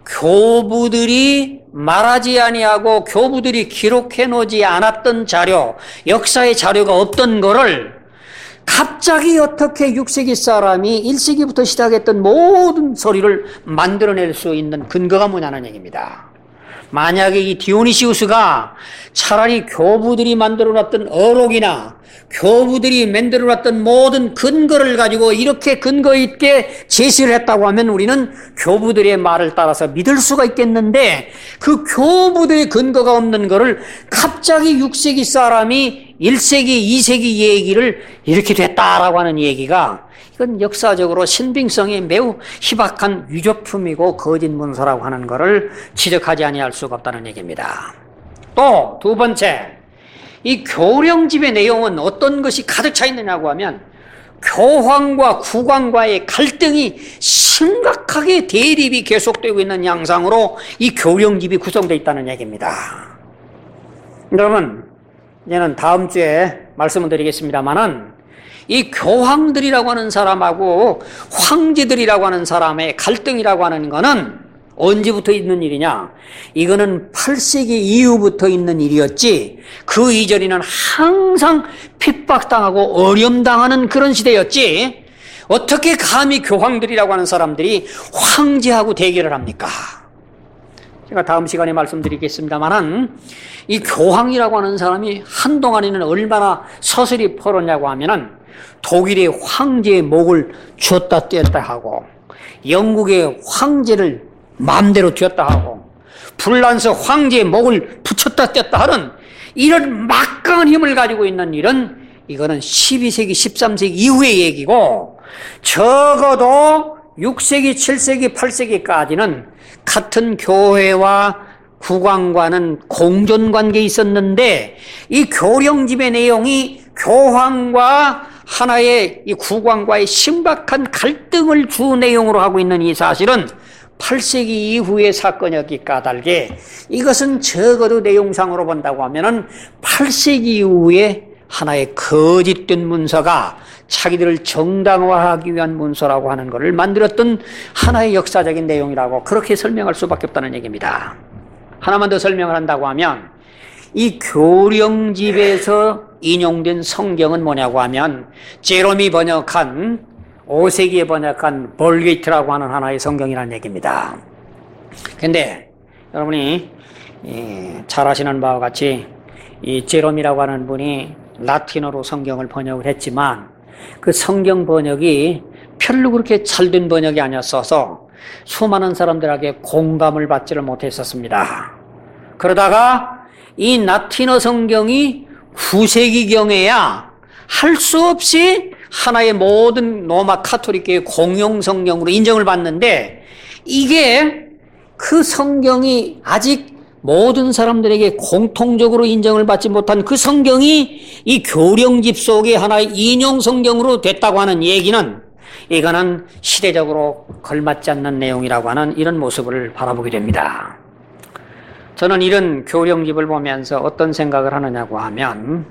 교부들이 말하지 아니하고 교부들이 기록해 놓지 않았던 자료, 역사의 자료가 없던 거를 갑자기 어떻게 육 세기 사람이 일 세기부터 시작했던 모든 소리를 만들어낼 수 있는 근거가 뭐냐는 얘기입니다. 만약에 이 디오니시우스가 차라리 교부들이 만들어놨던 어록이나 교부들이 만들어놨던 모든 근거를 가지고 이렇게 근거 있게 제시를 했다고 하면 우리는 교부들의 말을 따라서 믿을 수가 있겠는데 그 교부들의 근거가 없는 거를 갑자기 육 세기 사람이 일 세기, 이 세기 얘기를 이렇게 됐다라고 하는 얘기가 이건 역사적으로 신빙성이 매우 희박한 위조품이고 거짓 문서라고 하는 것을 지적하지 아니할 수가 없다는 얘기입니다. 또 두 번째, 이 교령집의 내용은 어떤 것이 가득 차 있느냐고 하면 교황과 국왕과의 갈등이 심각하게 대립이 계속되고 있는 양상으로 이 교령집이 구성되어 있다는 얘기입니다. 여러분, 이제는 다음 주에 말씀을 드리겠습니다만은 이 교황들이라고 하는 사람하고 황제들이라고 하는 사람의 갈등이라고 하는 거는 언제부터 있는 일이냐? 이거는 팔 세기 이후부터 있는 일이었지 그 이전에는 항상 핍박당하고 어려움당하는 그런 시대였지 어떻게 감히 교황들이라고 하는 사람들이 황제하고 대결을 합니까? 제가 다음 시간에 말씀드리겠습니다만은 이 교황이라고 하는 사람이 한동안에는 얼마나 서슬이 벌었냐고 하면은 독일의 황제의 목을 쥐었다 떼었다 하고 영국의 황제를 마음대로 쥐었다 하고 불란서 황제의 목을 붙였다 뗐다 하는 이런 막강한 힘을 가지고 있는 일은 이거는 십이 세기, 십삼 세기 이후의 얘기고 적어도 육 세기, 칠 세기, 팔 세기까지는 같은 교회와 국왕과는 공존관계에 있었는데 이 교령집의 내용이 교황과 하나의 이 국왕과의 심각한 갈등을 주 내용으로 하고 있는 이 사실은 팔 세기 이후의 사건이었기 까닭에 이것은 적어도 내용상으로 본다고 하면은 팔 세기 이후에 하나의 거짓된 문서가 자기들을 정당화하기 위한 문서라고 하는 것을 만들었던 하나의 역사적인 내용이라고 그렇게 설명할 수밖에 없다는 얘기입니다. 하나만 더 설명을 한다고 하면 이 교령집에서 인용된 성경은 뭐냐고 하면 제롬이 번역한 오 세기에 번역한 볼게이트라고 하는 하나의 성경이라는 얘기입니다. 그런데 여러분이 잘 아시는 바와 같이 이 제롬이라고 하는 분이 라틴어로 성경을 번역을 했지만 그 성경 번역이 별로 그렇게 잘된 번역이 아니었어서 수많은 사람들에게 공감을 받지를 못했었습니다. 그러다가 이 라틴어 성경이 구세기경에야 할 수 없이 하나의 모든 로마 카톨릭교의 공용 성경으로 인정을 받는데 이게 그 성경이 아직 모든 사람들에게 공통적으로 인정을 받지 못한 그 성경이 이 교령집 속의 하나의 인용 성경으로 됐다고 하는 얘기는 이거는 시대적으로 걸맞지 않는 내용이라고 하는 이런 모습을 바라보게 됩니다. 저는 이런 교령집을 보면서 어떤 생각을 하느냐고 하면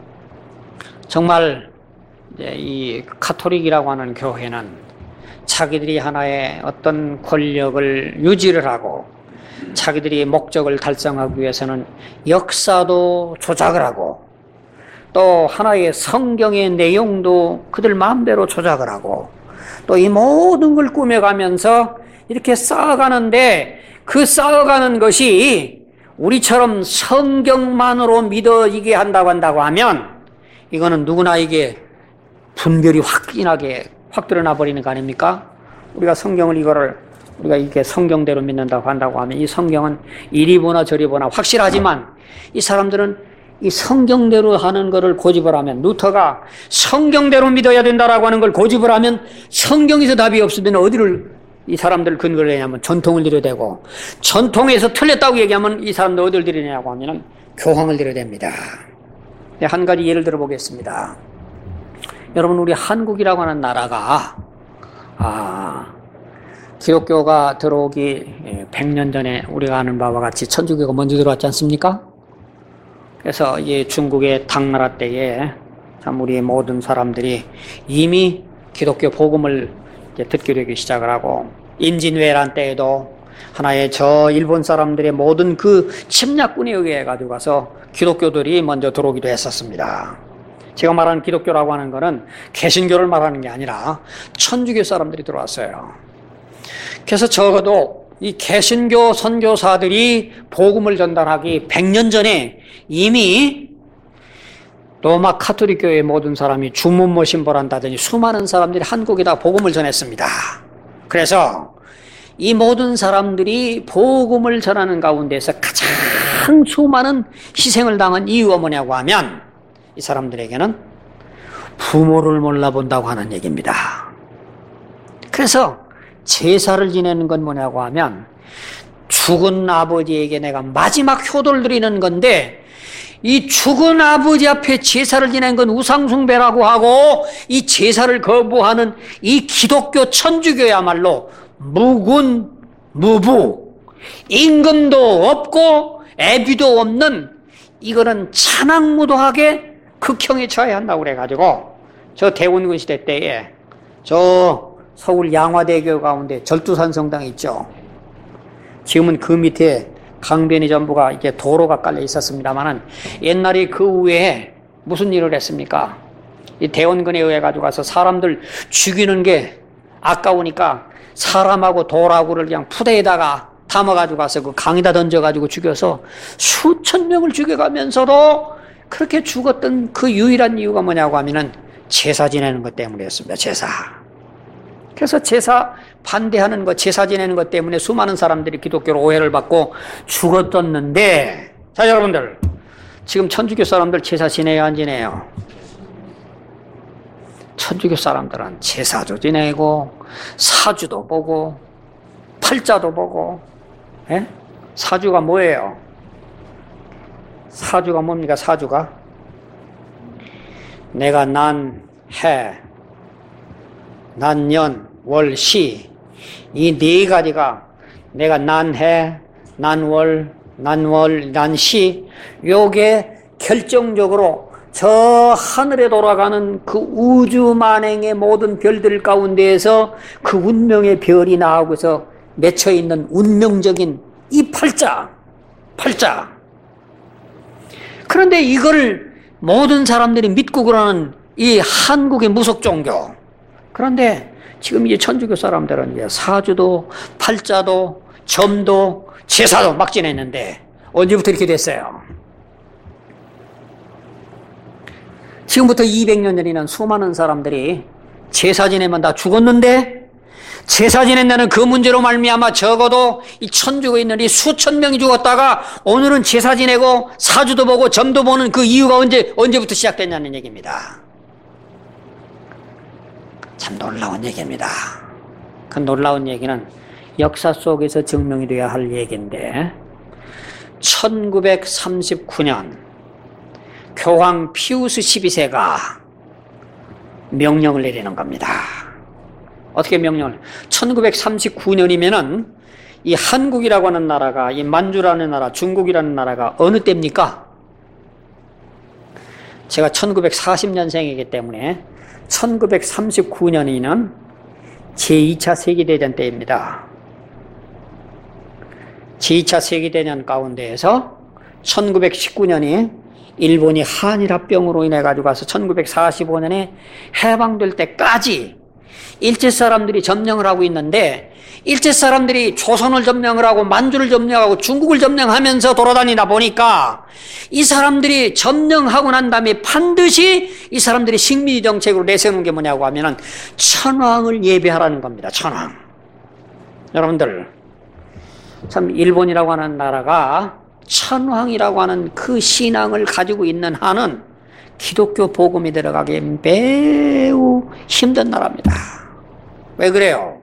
정말 이제 이 카톨릭이라고 하는 교회는 자기들이 하나의 어떤 권력을 유지를 하고 자기들이 목적을 달성하기 위해서는 역사도 조작을 하고 또 하나의 성경의 내용도 그들 마음대로 조작을 하고 또 이 모든 걸 꾸며가면서 이렇게 쌓아가는데 그 쌓아가는 것이 우리처럼 성경만으로 믿어지게 한다고 한다고 하면 이거는 누구나 이게 분별이 확진하게 확 드러나 버리는 거 아닙니까? 우리가 성경을 이거를 우리가 이렇게 성경대로 믿는다고 한다고 하면 이 성경은 이리 보나 저리 보나 확실하지만 이 사람들은 이 성경대로 하는 것을 고집을 하면 루터가 성경대로 믿어야 된다라고 하는 걸 고집을 하면 성경에서 답이 없으면 어디를 이 사람들 근거를 내냐면 전통을 들여대고 전통에서 틀렸다고 얘기하면 이 사람들 어디를 들이냐고 하면 교황을 들여댑니다. 한 가지 예를 들어보겠습니다. 여러분 우리 한국이라고 하는 나라가 아, 기독교가 들어오기 백 년 전에 우리가 아는 바와 같이 천주교가 먼저 들어왔지 않습니까? 그래서 이 중국의 당나라 때에 참 우리 모든 사람들이 이미 기독교 복음을 듣게 되기 시작을 하고 임진왜란 때에도 하나의 저 일본 사람들의 모든 그 침략군에 의해 가지고 가서 기독교들이 먼저 들어오기도 했었습니다. 제가 말하는 기독교라고 하는 것은 개신교를 말하는 게 아니라 천주교 사람들이 들어왔어요. 그래서 적어도 이 개신교 선교사들이 복음을 전달하기 백 년 전에 이미 로마 카톨릭교의 모든 사람이 주문모 신보란다든지 수많은 사람들이 한국에다 복음을 전했습니다. 그래서 이 모든 사람들이 복음을 전하는 가운데서 가장 수많은 희생을 당한 이유가 뭐냐고 하면 이 사람들에게는 부모를 몰라본다고 하는 얘기입니다. 그래서 제사를 지내는 건 뭐냐고 하면 죽은 아버지에게 내가 마지막 효도를 드리는 건데 이 죽은 아버지 앞에 제사를 지내는 건 우상숭배라고 하고 이 제사를 거부하는 이 기독교 천주교야말로 무군 무부 임금도 없고 애비도 없는 이거는 찬악무도하게 극형에 처해야 한다고 그래가지고 저 대원군 시대 때에 저 서울 양화대교 가운데 절두산 성당 있죠. 지금은 그 밑에 강변이 전부가 이게 도로가 깔려 있었습니다만은 옛날에 그 위에 무슨 일을 했습니까? 이 대원군에 의해 가지고 가서 사람들 죽이는 게 아까우니까 사람하고 돌하고를 그냥 푸대에다가 담아가지고 가서 그 강에다 던져가지고 죽여서 수천 명을 죽여가면서도 그렇게 죽었던 그 유일한 이유가 뭐냐고 하면은 제사 지내는 것 때문이었습니다. 제사. 그래서 제사 반대하는 것, 제사 지내는 것 때문에 수많은 사람들이 기독교로 오해를 받고 죽었었는데, 자, 여러분들, 지금 천주교 사람들 제사 지내요, 안 지내요? 천주교 사람들은 제사도 지내고, 사주도 보고, 팔자도 보고, 예? 사주가 뭐예요? 사주가 뭡니까, 사주가? 내가 난 해, 난 년, 월, 시, 이 네 가지가 내가 난해, 난월, 난월, 난시, 요게 결정적으로 저 하늘에 돌아가는 그 우주 만행의 모든 별들 가운데에서 그 운명의 별이 나오고서 맺혀 있는 운명적인 이 팔자, 팔자. 그런데 이걸 모든 사람들이 믿고 그러는 이 한국의 무속 종교. 그런데 지금 이제 천주교 사람들은 이제 사주도, 팔자도, 점도, 제사도 막 지냈는데 언제부터 이렇게 됐어요? 지금부터 이백 년 전에는 수많은 사람들이 제사 지내면 다 죽었는데 제사 지낸다는 그 문제로 말미암아 적어도 이 천주교에 있는 이 수천 명이 죽었다가 오늘은 제사 지내고 사주도 보고 점도 보는 그 이유가 언제, 언제부터 시작됐냐는 얘기입니다. 참 놀라운 얘기입니다. 그 놀라운 얘기는 역사 속에서 증명이 되어야 할 얘기인데 천구백삼십구 년 교황 피우스 십이 세가 명령을 내리는 겁니다. 어떻게 명령을? 천구백삼십구 년이면은 이 한국이라고 하는 나라가, 이 만주라는 나라, 중국이라는 나라가 어느 때입니까? 제가 천구백사십 년생이기 때문에 천구백삼십구 년이면 제이 차 세계대전 때입니다. 제이 차 세계대전 가운데에서 천구백십구 년이 일본이 한일합병으로 인해 가지고 가서 천구백사십오 년에 해방될 때까지 일제 사람들이 점령을 하고 있는데 일제 사람들이 조선을 점령을 하고 만주를 점령하고 중국을 점령하면서 돌아다니다 보니까 이 사람들이 점령하고 난 다음에 반드시 이 사람들이 식민지 정책으로 내세우는 게 뭐냐고 하면은 천황을 예배하라는 겁니다. 천황. 여러분들 참 일본이라고 하는 나라가 천황이라고 하는 그 신앙을 가지고 있는 한은 기독교 복음이 들어가기 매우 힘든 나라입니다. 왜 그래요?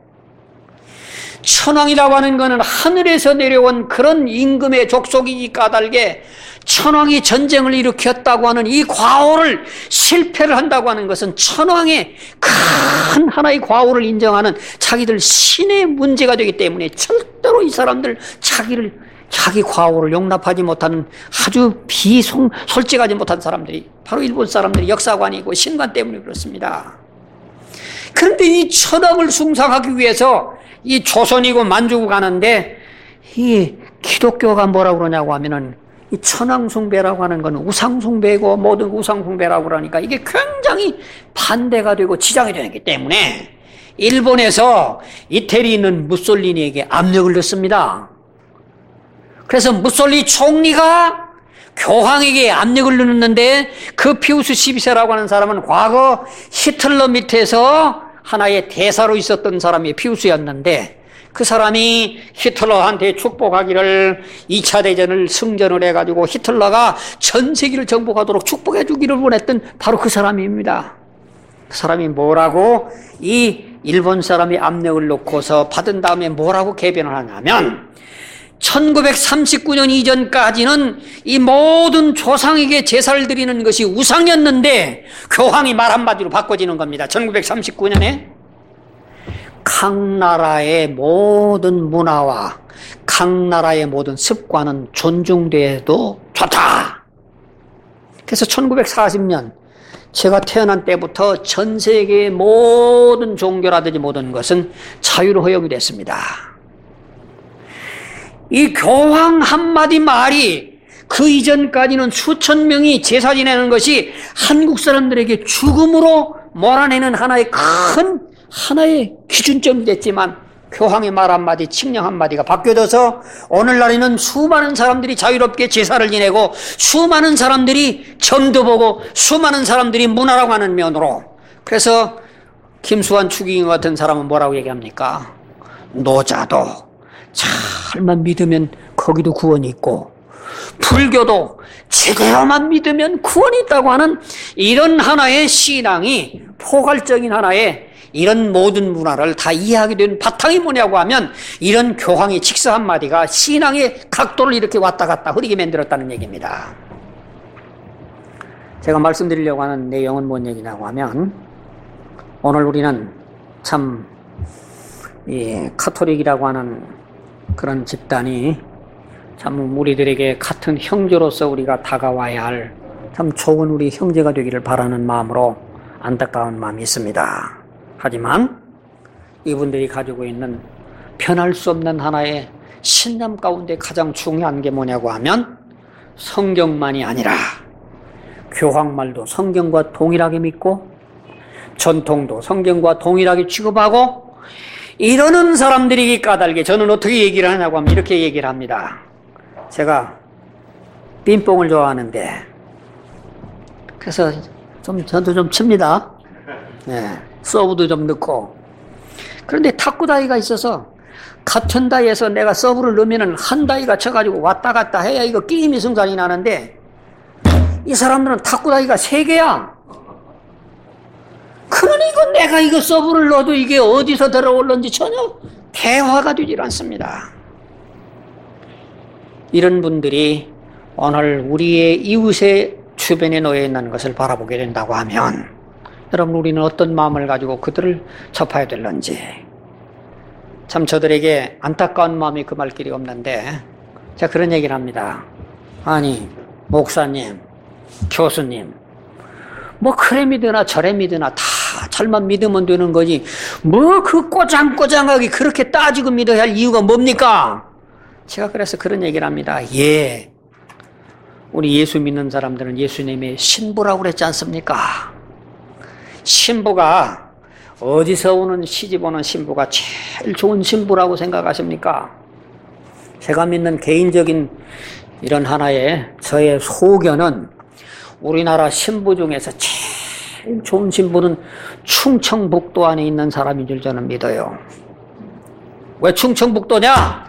천황이라고 하는 것은 하늘에서 내려온 그런 임금의 족속이 까닭에 천황이 전쟁을 일으켰다고 하는 이 과오를 실패를 한다고 하는 것은 천황의 큰 하나의 과오를 인정하는 자기들 신의 문제가 되기 때문에 절대로 이 사람들 자기를 자기 과오를 용납하지 못하는 아주 비송 솔직하지 못한 사람들이 바로 일본 사람들이 역사관이고 신관 때문에 그렇습니다. 그런데 이 천황을 숭상하기 위해서 이 조선이고 만주고 가는데 이 기독교가 뭐라고 그러냐고 하면은 이 천황 숭배라고 하는 건 우상 숭배고 모든 우상 숭배라고 그러니까 이게 굉장히 반대가 되고 지장이 되기 때문에 일본에서 이태리에 있는 무솔리니에게 압력을 넣습니다. 그래서 무솔리 총리가 교황에게 압력을 넣는데 그 피우스 십이 세라고 하는 사람은 과거 히틀러 밑에서 하나의 대사로 있었던 사람이 피우스였는데 그 사람이 히틀러한테 축복하기를 이 차 대전을 승전을 해가지고 히틀러가 전 세계를 정복하도록 축복해 주기를 원했던 바로 그 사람입니다. 그 사람이 뭐라고 이 일본 사람이 압력을 놓고서 받은 다음에 뭐라고 개변을 하냐면 천구백삼십구 년 이전까지는 이 모든 조상에게 제사를 드리는 것이 우상이었는데 교황이 말 한마디로 바꿔지는 겁니다. 천구백삼십구 년에 각 나라의 모든 문화와 각 나라의 모든 습관은 존중돼도 좋다. 그래서 천구백사십 년 제가 태어난 때부터 전 세계의 모든 종교라든지 모든 것은 자유로 허용이 됐습니다. 이 교황 한마디 말이 그 이전까지는 수천 명이 제사 지내는 것이 한국 사람들에게 죽음으로 몰아내는 하나의 큰 하나의 기준점이 됐지만 교황의 말 한마디, 칙령 한마디가 바뀌어져서 오늘날에는 수많은 사람들이 자유롭게 제사를 지내고 수많은 사람들이 점도 보고 수많은 사람들이 문화라고 하는 면으로 그래서 김수환 추기경 같은 사람은 뭐라고 얘기합니까? 노자도 잘만 믿으면 거기도 구원이 있고 불교도 제대로만 믿으면 구원이 있다고 하는 이런 하나의 신앙이 포괄적인 하나의 이런 모든 문화를 다 이해하게 된 바탕이 뭐냐고 하면 이런 교황의 직서 한마디가 신앙의 각도를 이렇게 왔다 갔다 흐리게 만들었다는 얘기입니다. 제가 말씀드리려고 하는 내용은 뭔 얘기냐고 하면 오늘 우리는 참 이 카톨릭이라고 하는 그런 집단이 참 우리들에게 같은 형제로서 우리가 다가와야 할 참 좋은 우리 형제가 되기를 바라는 마음으로 안타까운 마음이 있습니다. 하지만 이분들이 가지고 있는 변할 수 없는 하나의 신념 가운데 가장 중요한 게 뭐냐고 하면 성경만이 아니라 교황말도 성경과 동일하게 믿고 전통도 성경과 동일하게 취급하고 이러는 사람들이 까닭에 저는 어떻게 얘기를 하냐고 하면 이렇게 얘기를 합니다. 제가 빈뽕을 좋아하는데 그래서 좀 저도 좀 칩니다. 네, 서브도 좀 넣고. 그런데 탁구 다이가 있어서 같은 다이에서 내가 서브를 넣으면 한 다이가 쳐가지고 왔다 갔다 해야 이거 게임이 승산이 나는데 이 사람들은 탁구 다이가 세 개야. 그러니까 내가 이거 서브를 넣어도 이게 어디서 들어올는지 전혀 대화가 되질 않습니다. 이런 분들이 오늘 우리의 이웃의 주변에 놓여 있는 것을 바라보게 된다고 하면 여러분 우리는 어떤 마음을 가지고 그들을 접해야 될런지 참 저들에게 안타까운 마음이 금할 길이 없는데 제가 그런 얘기를 합니다. 아니 목사님, 교수님 뭐 그래 믿으나 저래 믿으나 다 잘만 믿으면 되는 거지 뭐 그 꼬장꼬장하게 그렇게 따지고 믿어야 할 이유가 뭡니까? 제가 그래서 그런 얘기를 합니다. 예, 우리 예수 믿는 사람들은 예수님의 신부라고 그랬지 않습니까? 신부가 어디서 오는 시집 오는 신부가 제일 좋은 신부라고 생각하십니까? 제가 믿는 개인적인 이런 하나의 저의 소견은 우리나라 신부 중에서 제일 좋은 신부는 충청북도 안에 있는 사람인 줄 저는 믿어요. 왜 충청북도냐?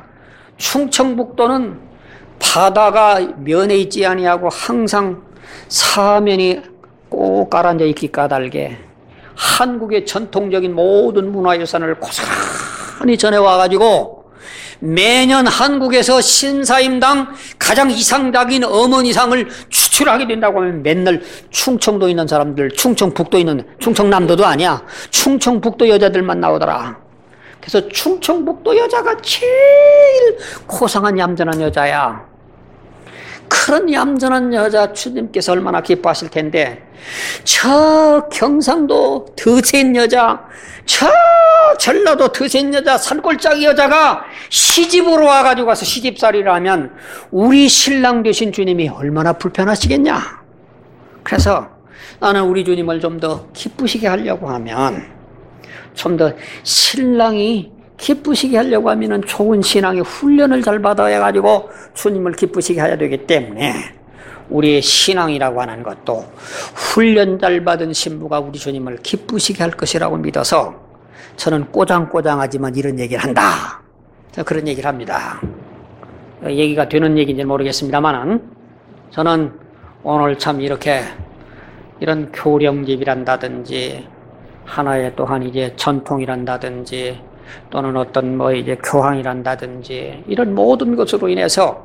충청북도는 바다가 면에 있지 아니하고 항상 사면이 꼭 가라앉아 있기 까닭에 한국의 전통적인 모든 문화유산을 고스란히 전해와가지고 매년 한국에서 신사임당 가장 이상적인 어머니상을 추출하게 된다고 하면 맨날 충청도 있는 사람들, 충청북도 있는, 충청남도도 아니야. 충청북도 여자들만 나오더라. 그래서 충청북도 여자가 제일 고상한 얌전한 여자야. 그런 얌전한 여자 주님께서 얼마나 기뻐하실 텐데 저 경상도 더센 여자, 저 전라도 더센 여자, 산골짜기 여자가 시집으로 와가지고 와서 시집살이를 하면 우리 신랑 되신 주님이 얼마나 불편하시겠냐. 그래서 나는 우리 주님을 좀 더 기쁘시게 하려고 하면 좀 더 신랑이 기쁘시게 하려고 하면은 좋은 신앙의 훈련을 잘 받아야 가지고 주님을 기쁘시게 해야 되기 때문에 우리의 신앙이라고 하는 것도 훈련 잘 받은 신부가 우리 주님을 기쁘시게 할 것이라고 믿어서 저는 꼬장꼬장하지만 이런 얘기를 한다. 그런 얘기를 합니다. 얘기가 되는 얘기인지는 모르겠습니다만은 저는 오늘 참 이렇게 이런 교령집이란다든지 하나의 또한 이제 전통이란다든지 또는 어떤 뭐 이제 교황이란다든지 이런 모든 것으로 인해서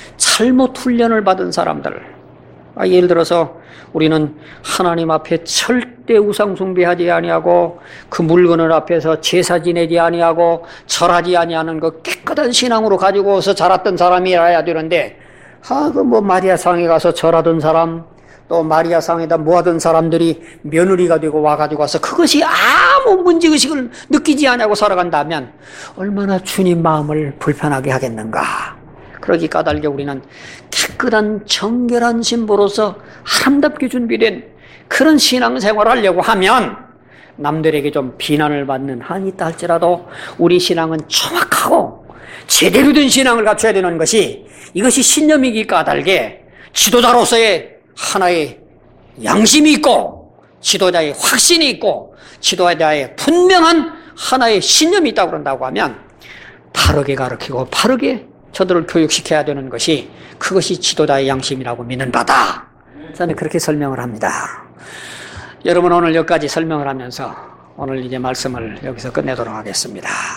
잘못 훈련을 받은 사람들, 아, 예를 들어서 우리는 하나님 앞에 절대 우상 숭배하지 아니하고 그 물건을 앞에서 제사 지내지 아니하고 절하지 아니하는 그 깨끗한 신앙으로 가지고서 자랐던 사람이라야 되는데, 아, 그 뭐 마리아 상에 가서 절하던 사람, 또 마리아 상에다 모아둔 사람들이 며느리가 되고 와가지고 와서 그것이 아무 문제의식을 느끼지 않냐고 살아간다면 얼마나 주님 마음을 불편하게 하겠는가. 그러기 까닭에 우리는 깨끗한 정결한 신부로서 아름답게 준비된 그런 신앙생활을 하려고 하면 남들에게 좀 비난을 받는 한이 있다 할지라도 우리 신앙은 정확하고 제대로 된 신앙을 갖춰야 되는 것이, 이것이 신념이기 까닭에 지도자로서의 하나의 양심이 있고 지도자의 확신이 있고 지도자의 분명한 하나의 신념이 있다고 그런다고 하면 바르게 가르치고 바르게 저들을 교육시켜야 되는 것이, 그것이 지도자의 양심이라고 믿는 바다. 저는 그렇게 설명을 합니다. 여러분, 오늘 여기까지 설명을 하면서 오늘 이제 말씀을 여기서 끝내도록 하겠습니다.